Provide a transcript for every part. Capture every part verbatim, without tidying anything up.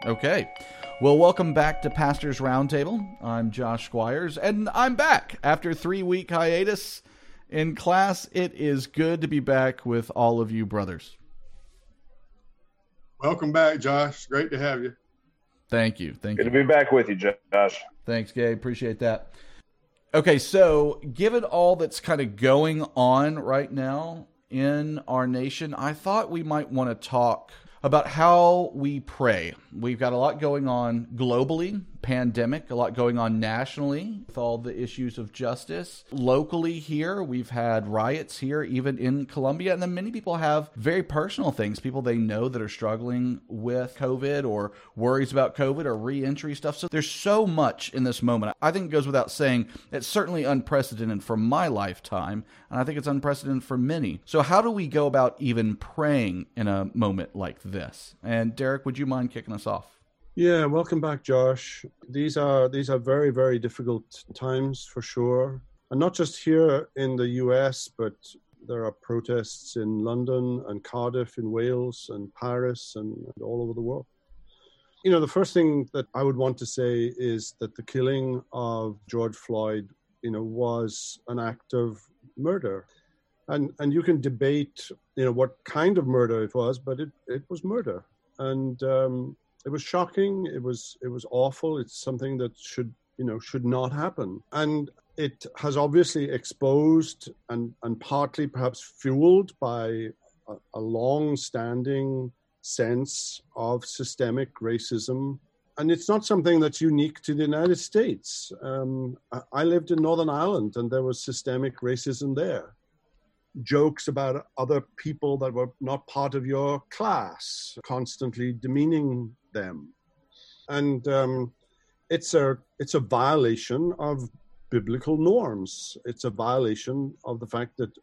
Okay. Well, welcome back to Pastor's Roundtable. I'm Josh Squires, and I'm back after a three-week hiatus in class. It is good to be back with all of you brothers. Welcome back, Josh. Great to have you. Thank you. Thank Good you. to be back with you, Josh. Thanks, Gabe. Appreciate that. Okay, so given all that's kind of going on right now in our nation, I thought we might want to talk about how we pray. We've got a lot going on globally, pandemic, a lot going on nationally with all the issues of justice. Locally here, we've had riots here, even in Colombia, and then many people have very personal things, people they know that are struggling with COVID or worries about COVID or re-entry stuff. So there's so much in this moment. I think it goes without saying it's certainly unprecedented for my lifetime, and I think it's unprecedented for many. So how do we go about even praying in a moment like this? And Derek, would you mind kicking us off? Yeah, welcome back, Josh. These are these are very, very difficult times for sure. And not just here in the U S, but there are protests in London and Cardiff in Wales and Paris and, and all over the world. You know, the first thing that I would want to say is that the killing of George Floyd, you know, was an act of murder. And and you can debate, you know, what kind of murder it was, but it, it was murder. And um, it was shocking. It was it was awful. It's something that should, you know, should not happen. And it has obviously exposed and, and partly perhaps fueled by a, a long-standing sense of systemic racism. And it's not something that's unique to the United States. Um, I, I lived in Northern Ireland, and there was systemic racism there. Jokes about other people that were not part of your class, constantly demeaning them. And um, it's a it's a violation of biblical norms. It's a violation of the fact that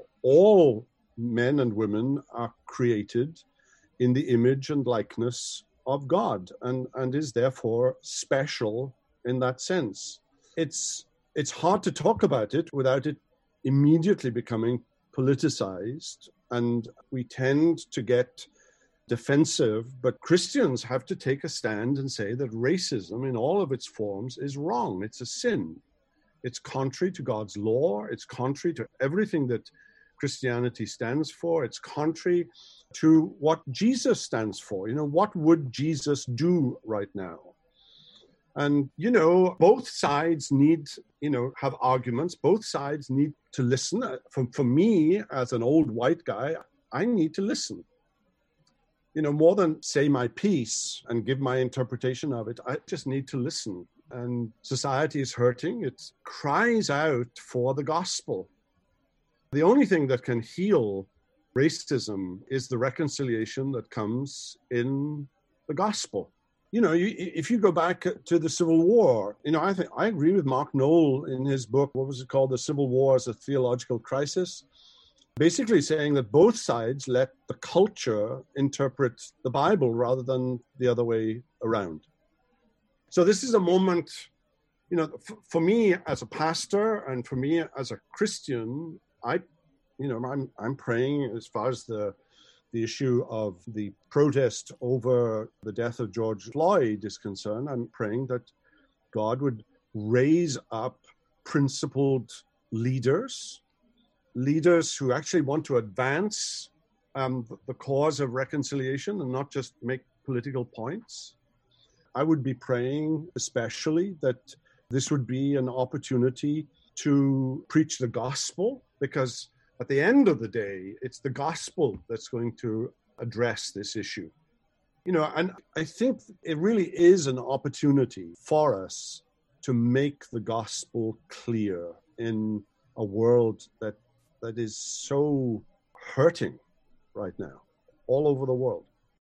all men and women are created in the image and likeness of God, and, and is therefore special in that sense. It's it's hard to talk about it without it immediately becoming politicized, and we tend to get defensive, but Christians have to take a stand and say that racism in all of its forms is wrong. It's a sin. It's contrary to God's law. It's contrary to everything that Christianity stands for. It's contrary to what Jesus stands for. You know, what would Jesus do right now? And, you know, both sides need, you know, have arguments. Both sides need to listen. For, for me, as an old white guy, I need to listen. You know, more than say my piece and give my interpretation of it, I just need to listen. And society is hurting. It cries out for the gospel. The only thing that can heal racism is the reconciliation that comes in the gospel. You know, you, if you go back to the Civil War, you know, I think I agree with Mark Noll in his book, what was it called? The Civil War as a Theological Crisis. Basically saying that both sides let the culture interpret the Bible rather than the other way around. So this is a moment, you know, f- for me as a pastor and for me as a Christian, I, you know, I'm I'm praying as far as the the issue of the protest over the death of George Floyd is concerned. I'm praying that God would raise up principled leaders, leaders who actually want to advance um, the cause of reconciliation and not just make political points. I would be praying especially that this would be an opportunity to preach the gospel, because at the end of the day, it's the gospel that's going to address this issue. You know, and I think it really is an opportunity for us to make the gospel clear in a world that that is so hurting right now, all over the world.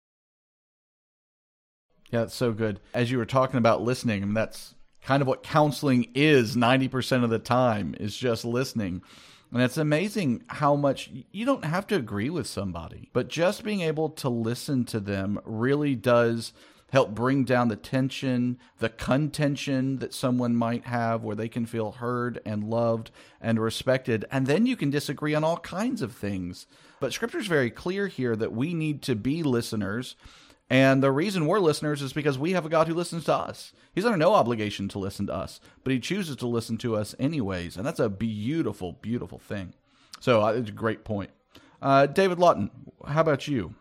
Yeah, that's so good. As you were talking about listening, and that's kind of what counseling is ninety percent of the time, is just listening. And it's amazing how much you don't have to agree with somebody, but just being able to listen to them really does help bring down the tension, the contention that someone might have, where they can feel heard and loved and respected. And then you can disagree on all kinds of things. But Scripture is very clear here that we need to be listeners, And the reason we're listeners is because we have a God who listens to us. He's under no obligation to listen to us, but he chooses to listen to us anyways. And that's a beautiful, beautiful thing. So uh, it's a great point. Uh, David Lawton, how about you?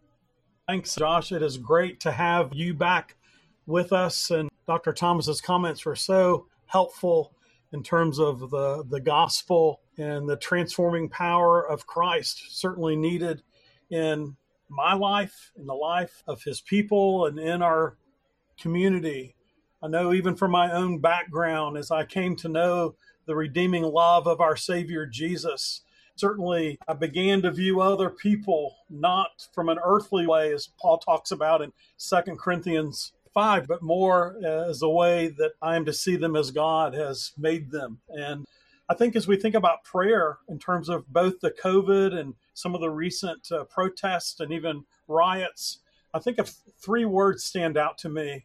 Thanks, Josh. It is great to have you back with us. And Doctor Thomas's comments were so helpful in terms of the, the gospel and the transforming power of Christ, certainly needed in my life, in the life of his people, and in our community. I know even from my own background, as I came to know the redeeming love of our Savior Jesus, certainly I began to view other people not from an earthly way, as Paul talks about in Second Corinthians five, but more as a way that I am to see them as God has made them. And I think as we think about prayer in terms of both the COVID and some of the recent uh, protests and even riots, I think of three words stand out to me.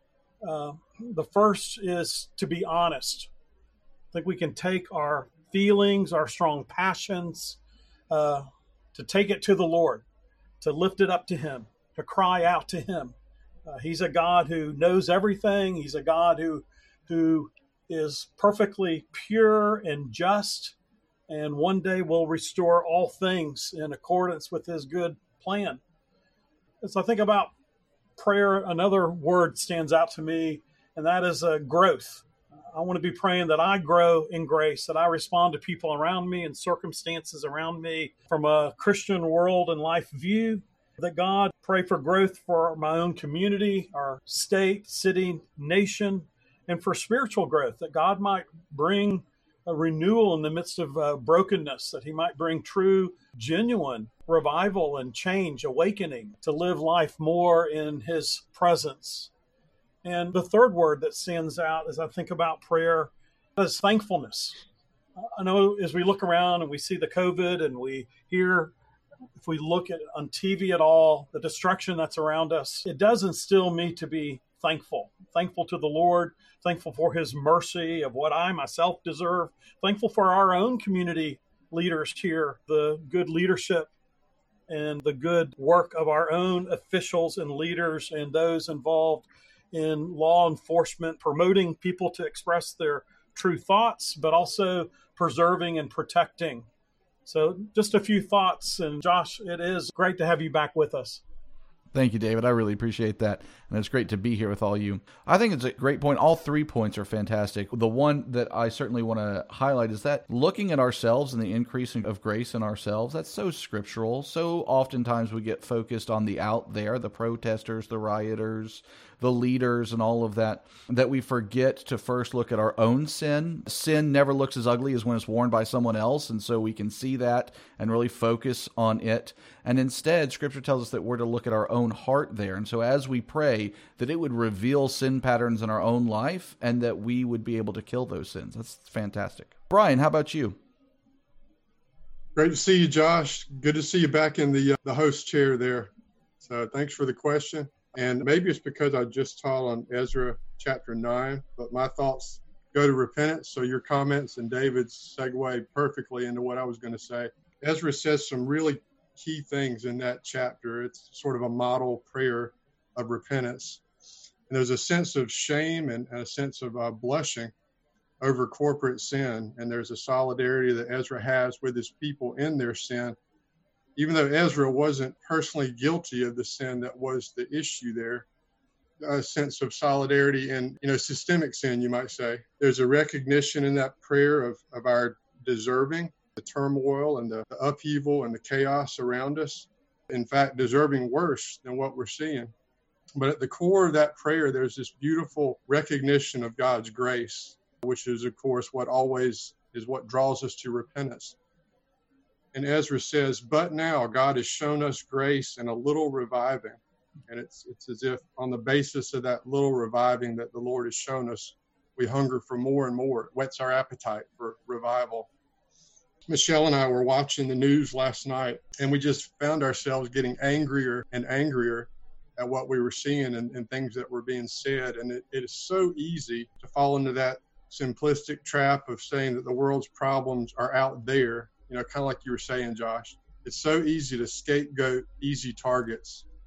Uh, the first is to be honest. I think we can take our feelings, our strong passions, uh, to take it to the Lord, to lift it up to him, to cry out to him. Uh, he's a God who knows everything. He's a God who, who is perfectly pure and just, and one day will restore all things in accordance with his good plan. As I think about prayer, another word stands out to me, and that is uh, growth. I want to be praying that I grow in grace, that I respond to people around me and circumstances around me from a Christian world and life view. That God, pray for growth for my own community, our state, city, nation, and for spiritual growth, that God might bring a renewal in the midst of uh, brokenness, that he might bring true, genuine revival and change, awakening, to live life more in his presence. And the third word that stands out as I think about prayer is thankfulness. I know as we look around and we see the COVID and we hear, if we look at on T V at all, the destruction that's around us, it does instill me to be thankful, thankful to the Lord, thankful for his mercy of what I myself deserve, thankful for our own community leaders here, the good leadership and the good work of our own officials and leaders and those involved in law enforcement, promoting people to express their true thoughts, but also preserving and protecting. So just a few thoughts. And Josh, it is great to have you back with us. Thank you, David. I really appreciate that. And it's great to be here with all you. I think it's a great point. All three points are fantastic. The one that I certainly want to highlight is that looking at ourselves and the increase of grace in ourselves, that's so scriptural. So oftentimes we get focused on the out there, the protesters, the rioters, the leaders, and all of that, that we forget to first look at our own sin. Sin never looks as ugly as when it's worn by someone else, and so we can see that and really focus on it. And instead, Scripture tells us that we're to look at our own heart there. And so as we pray, that it would reveal sin patterns in our own life and that we would be able to kill those sins. That's fantastic. Brian, how about you? Great to see you, Josh. Good to see you back in the uh, the host chair there. So thanks for the question. And maybe it's because I just taught on Ezra chapter nine, but my thoughts go to repentance. So your comments and David's segue perfectly into what I was going to say. Ezra says some really key things in that chapter. It's sort of a model prayer of repentance. And there's a sense of shame and a sense of uh, blushing over corporate sin. And there's a solidarity that Ezra has with his people in their sin. Even though Ezra wasn't personally guilty of the sin that was the issue there, a sense of solidarity and, you know, systemic sin, you might say. There's a recognition in that prayer of, of our deserving, the turmoil and the, the upheaval and the chaos around us. In fact, deserving worse than what we're seeing. But at the core of that prayer, there's this beautiful recognition of God's grace, which is, of course, what always is what draws us to repentance. And Ezra says, but now God has shown us grace and a little reviving. And it's it's as if on the basis of that little reviving that the Lord has shown us, we hunger for more and more. It whets our appetite for revival. Michelle and I were watching the news last night, and we just found ourselves getting angrier and angrier at what we were seeing and, and things that were being said. And it, it is so easy to fall into that simplistic trap of saying that the world's problems are out there. You know, kind of like you were saying, Josh, it's so easy to scapegoat easy targets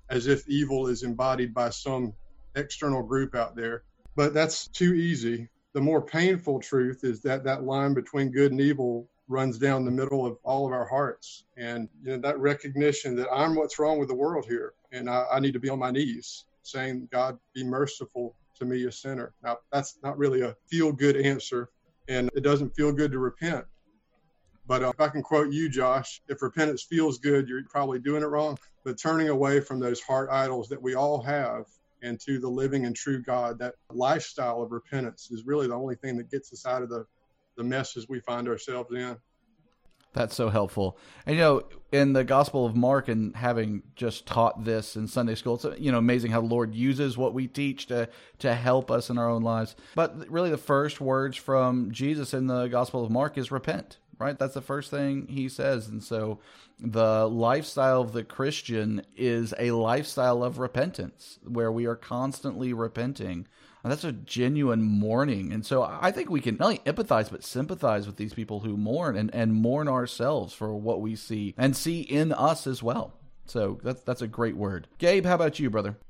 as if evil is embodied by some external group out there. But that's too easy. The more painful truth is that that line between good and evil runs down the middle of all of our hearts. And you know, that recognition that I'm what's wrong with the world here, and I, I need to be on my knees saying, God, be merciful to me, a sinner. Now, that's not really a feel-good answer, and it doesn't feel good to repent. But uh, if I can quote you, Josh, if repentance feels good, you're probably doing it wrong. But turning away from those heart idols that we all have and to the living and true God, that lifestyle of repentance is really the only thing that gets us out of the, the messes we find ourselves in. That's so helpful. And, you know, in the Gospel of Mark, and having just taught this in Sunday school, it's, you know, amazing how the Lord uses what we teach to, to help us in our own lives. But really the first words from Jesus in the Gospel of Mark is repent, right? That's the first thing he says. And so the lifestyle of the Christian is a lifestyle of repentance, where we are constantly repenting. And that's a genuine mourning. And so I think we can not only empathize, but sympathize with these people who mourn, and, and mourn ourselves for what we see and see in us as well. So that's, that's a great word. Gabe, how about you, brother?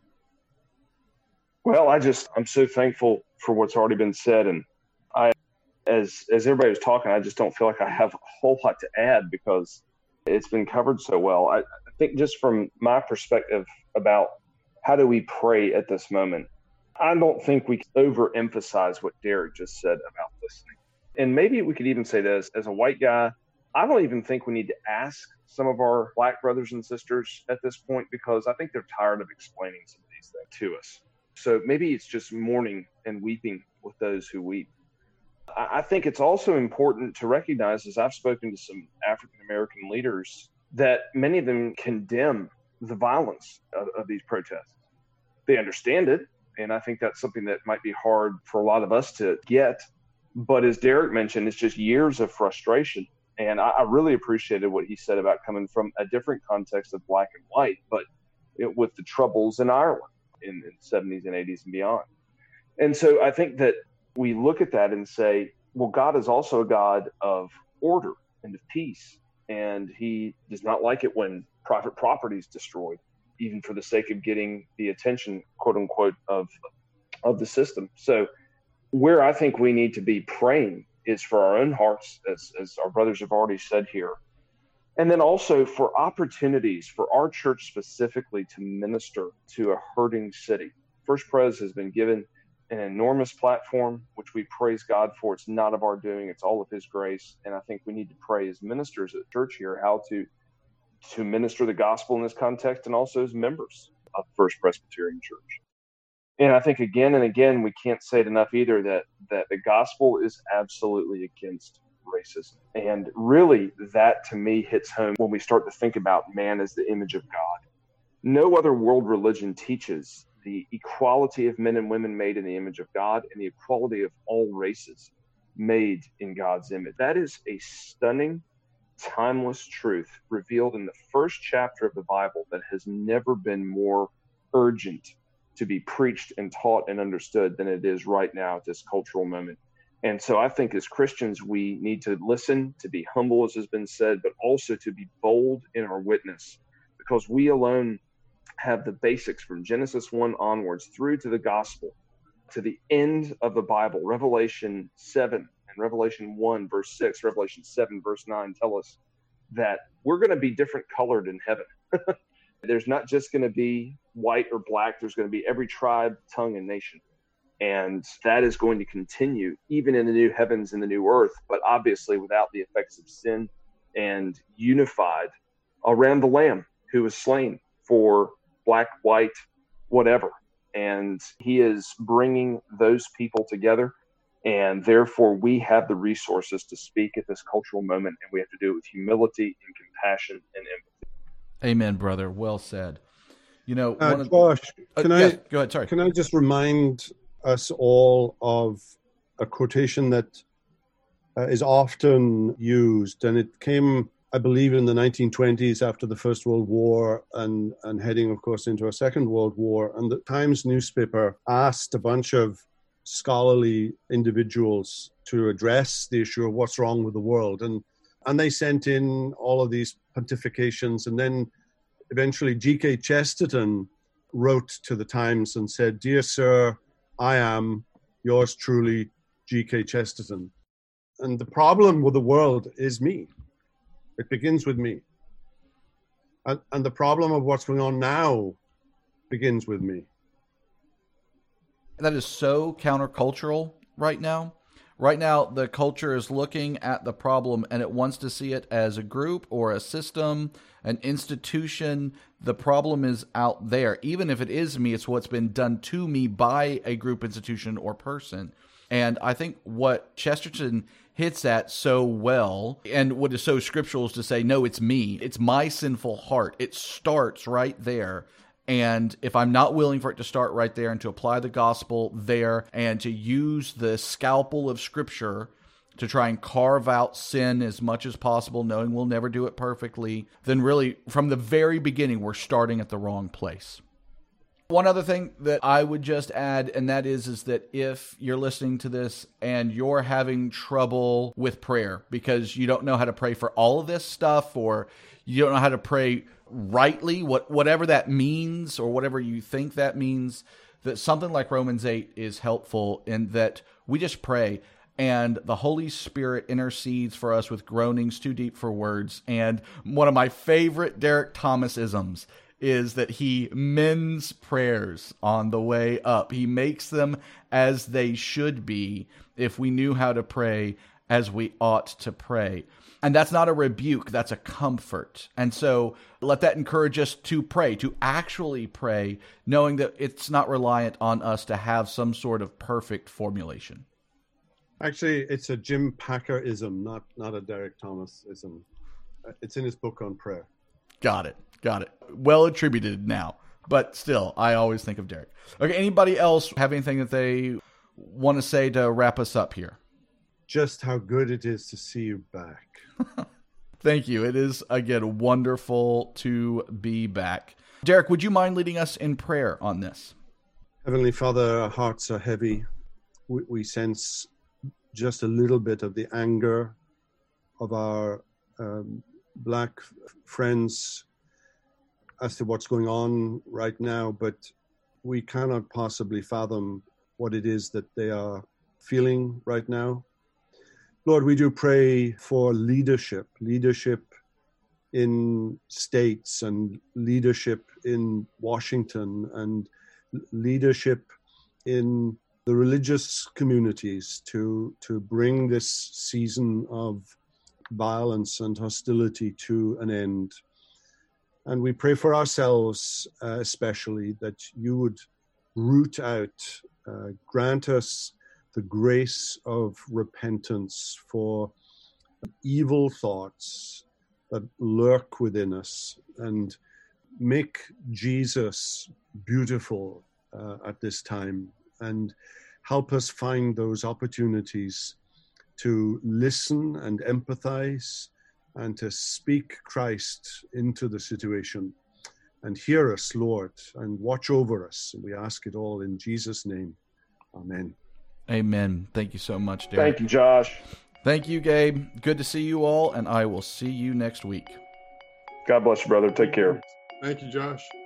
Well, I just, I'm so thankful for what's already been said. And I, as, as everybody was talking, I just don't feel like I have a whole lot to add because it's been covered so well. I, I think just from my perspective about how do we pray at this moment, I don't think we can overemphasize what Derek just said about listening. And maybe we could even say this, as a white guy, I don't even think we need to ask some of our black brothers and sisters at this point, because I think they're tired of explaining some of these things to us. So maybe it's just mourning and weeping with those who weep. I think it's also important to recognize, as I've spoken to some African-American leaders, that many of them condemn the violence of, of these protests. They understand it. And I think that's something that might be hard for a lot of us to get. But as Derek mentioned, it's just years of frustration. And I, I really appreciated what he said about coming from a different context of black and white, but it, with the troubles in Ireland in, in the seventies and eighties and beyond. And so I think that we look at that and say, well, God is also a God of order and of peace. And he does not like it when private property is destroyed, even for the sake of getting the attention, quote unquote, of of the system. So where I think we need to be praying is for our own hearts, as, as our brothers have already said here. And then also for opportunities for our church specifically to minister to a hurting city. First Pres has been given an enormous platform, which we praise God for. It's not of our doing, it's all of his grace. And I think we need to pray as ministers at church here how to to minister the gospel in this context, and also as members of First Presbyterian Church. And I think again and again, we can't say it enough either, that, that the gospel is absolutely against racism. And really that to me hits home when we start to think about man as the image of God. No other world religion teaches the equality of men and women made in the image of God and the equality of all races made in God's image. That is a stunning, timeless truth revealed in the first chapter of the Bible that has never been more urgent to be preached and taught and understood than it is right now at this cultural moment. And so I think as Christians, we need to listen, to be humble, as has been said, but also to be bold in our witness, because we alone have the basics from Genesis one onwards through to the gospel, to the end of the Bible. Revelation seven and Revelation one, verse six, Revelation seven, verse nine tell us that we're going to be different colored in heaven. There's not just going to be white or black. There's going to be every tribe, tongue, and nation. And that is going to continue even in the new heavens and the new earth, but obviously without the effects of sin, and unified around the Lamb who was slain for black, white, whatever. And he is bringing those people together. And therefore, we have the resources to speak at this cultural moment, and we have to do it with humility and compassion and empathy. Amen, brother. Well said. You know, uh, one of Josh, uh, can yes, I go ahead? Sorry. Can I just remind us all of a quotation that uh, is often used, and it came, I believe, in the nineteen twenties after the First World War, and and heading, of course, into a Second World War. And the Times newspaper asked a bunch of scholarly individuals to address the issue of what's wrong with the world, and and they sent in all of these pontifications, and then eventually G K Chesterton wrote to the Times and said, "Dear sir, I am yours truly, G K Chesterton." And the problem with the world is me. It begins with me. And, and the problem of what's going on now begins with me. That is so countercultural right now. Right now, the culture is looking at the problem and it wants to see it as a group or a system, an institution. The problem is out there. Even if it is me, it's what's been done to me by a group, institution, or person. And I think what Chesterton hits at so well, and what is so scriptural, is to say, no, it's me. It's my sinful heart. It starts right there. And if I'm not willing for it to start right there and to apply the gospel there and to use the scalpel of Scripture to try and carve out sin as much as possible, knowing we'll never do it perfectly, then really from the very beginning, we're starting at the wrong place. One other thing that I would just add, and that is, is that if you're listening to this and you're having trouble with prayer because you don't know how to pray for all of this stuff, or you don't know how to pray rightly, what whatever that means, or whatever you think that means, that something like Romans eight is helpful in that we just pray and the Holy Spirit intercedes for us with groanings too deep for words. And one of my favorite Derek Thomas-isms is that he mends prayers on the way up. He makes them as they should be if we knew how to pray as we ought to pray. And that's not a rebuke, that's a comfort. And so let that encourage us to pray, to actually pray, knowing that it's not reliant on us to have some sort of perfect formulation. Actually, it's a Jim Packer-ism, not, not a Derek Thomas-ism. It's in his book on prayer. Got it. Got it. Well attributed now, but still, I always think of Derek. Okay, anybody else have anything that they want to say to wrap us up here? Just how good it is to see you back. Thank you. It is, again, wonderful to be back. Derek, would you mind leading us in prayer on this? Heavenly Father, our hearts are heavy. We, we sense just a little bit of the anger of our um, black friends as to what's going on right now, but we cannot possibly fathom what it is that they are feeling right now. Lord, we do pray for leadership, leadership in states and leadership in Washington and leadership in the religious communities to, to bring this season of violence and hostility to an end. And we pray for ourselves, uh, especially, that you would root out, uh, grant us the grace of repentance for evil thoughts that lurk within us, and make Jesus beautiful uh, at this time, and help us find those opportunities to listen and empathize and to speak Christ into the situation. And hear us, Lord, and watch over us. And we ask it all in Jesus' name. Amen. Amen. Thank you so much, Derek. Thank you, Josh. Thank you, Gabe. Good to see you all, and I will see you next week. God bless you, brother. Take care. Thank you, Josh.